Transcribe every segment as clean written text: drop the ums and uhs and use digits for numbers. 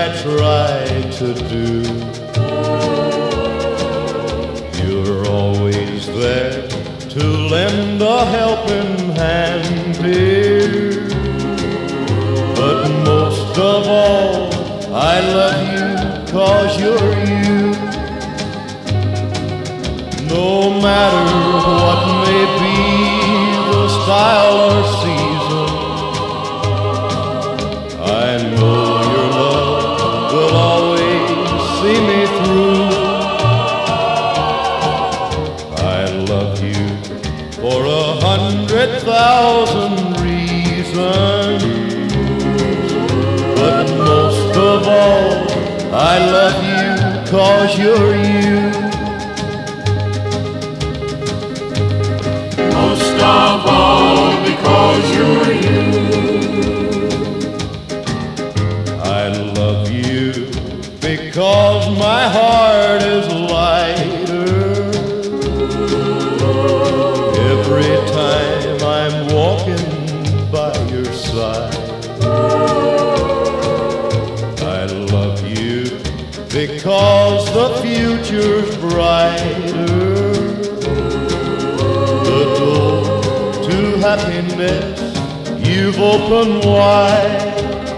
try to do. You're always there to lend a helping hand, dear. But most of all, I love you 'cause you're you. No matter what may be the style or season, I know your love will always see me through. I love you for 100,000 reasons, but most of all, I love you 'cause you're you. Most of all, because you're you. I love you because my heart is lighter every time I'm walking by your side. I love you because the future's brighter. The door to happiness you've opened wide.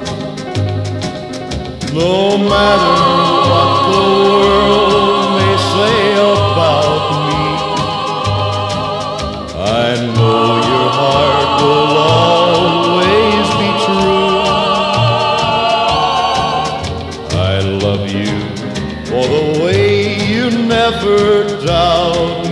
No matter what the world may say about me, I know your heart will always be true. I love you for the way you never doubt me.